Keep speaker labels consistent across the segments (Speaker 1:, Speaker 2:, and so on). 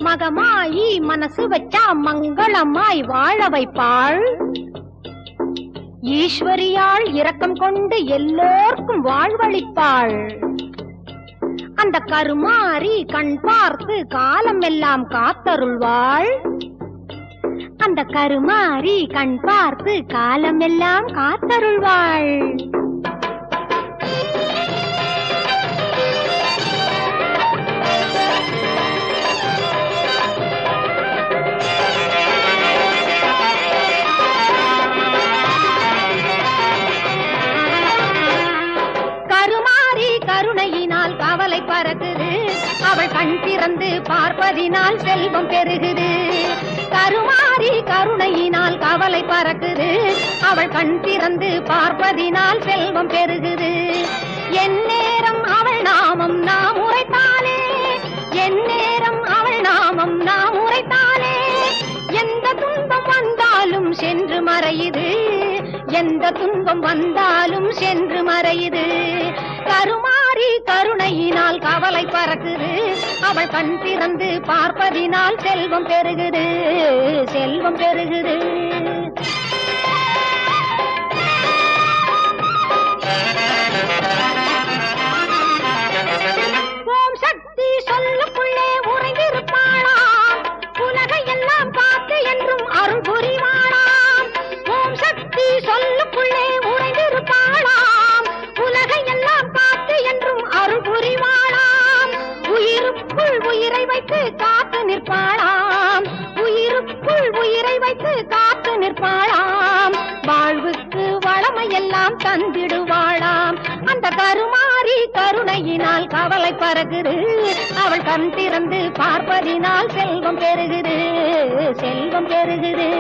Speaker 1: மகமாயி மனசு வச்சா மங்களமாய் வாழ வைப்பாள். ஈஸ்வரியாள் இரக்கம் கொண்டு எல்லோர்க்கும் வாழ்வளிப்பாள். அந்த கருமாரி கண் பார்த்து காலம் எல்லாம் காத்தருள்வாள். அந்த கருமாரி கண் பார்த்து காலம் எல்லாம் காத்தருள்வாள். கருணையினால் கவலை பறக்குது, அவள் கண் திறந்து பார்ப்பதினால் செல்வம் பெருகுது. கருமாரி கருணையினால் கவலை பறக்குது, அவள் கண் திறந்து பார்ப்பதினால் செல்வம் பெருகுது. எந்நேரம் அவள் நாமம் நாம் உரைத்தாலே, எந்நேரம் அவள் நாமம் நாம் உரைத்தாலே, எந்த துன்பம் வந்தாலும் சென்று மறையுது, எந்த துன்பம் வந்தாலும் சென்று மறையுது. கருமாரி கருணையினால் கவலை பறக்குது, அவள் கண் திறந்து பார்ப்பதினால் செல்வம் பெருகுது, செல்வம் பெருகுது. ஓம் சக்தி சொல்லுக்குள்ளே உறைந்திருப்பாளாம், உலகை எல்லாம் காத்து என்றும் அருள் புரிவாளாம். ஓம் சக்தி சொல்லுக்குள்ளே உறைந்திருப்பாளாம், உலகை எல்லாம் காத்து என்றும் அருள் புரிவாளாம். உயிருக்குள் உயிரை வைத்து காத்து நிற்பாளாம், உயிருக்குள் உயிரை வைத்து காத்து நிற்பாளாம். வாழ்வுக்கு வளமையெல்லாம் தந்திடுவாளாம். அந்த கருமாரி கருணையினால் கவலை பறக்குது, அவள் கண் திறந்து பார்ப்பதினால் செல்வம் பெருகுது, செல்வம் பெருகுது.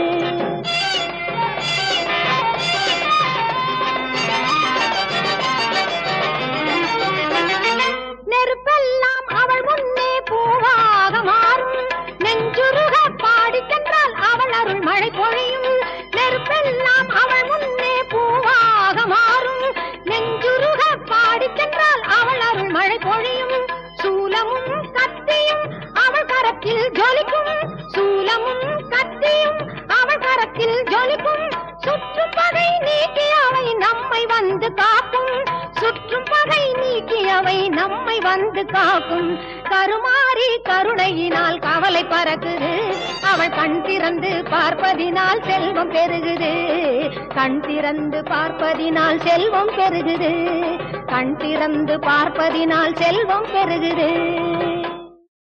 Speaker 1: நெருப்பெல்லாம் அவள் முன்னே பூவாக மாறும், நெஞ்சுருக பாடி சென்றால் அவள் அருள் மழை பொழியும். நெருப்பெல்லாம் அவள் முன்னே பூவாக மாறும், நெஞ்சுருக பாடி சென்றால் அவள் அருள் மழை பொழியும். சூலமும் கத்தியும் அவள் கரத்தில் ஜொலிக்கும், சூலமும் கத்தியும் அவள் கரத்தில் ஜொலிக்கும். சுற்றும் பகை நீக்கி அவை நம்மை வந்து காக்கும், சுற்றும் பகை நீக்கி அவை நம்மை வந்து காக்கும். கருமாரி கருணையினால் கவலை பறக்குது, அவள் கண் திறந்து பார்ப்பதினால் செல்வம் பெருகுது, கண் திறந்து பார்ப்பதினால் செல்வம் பெருகுது, கண் திறந்து பார்ப்பதினால் செல்வம் பெருகுது.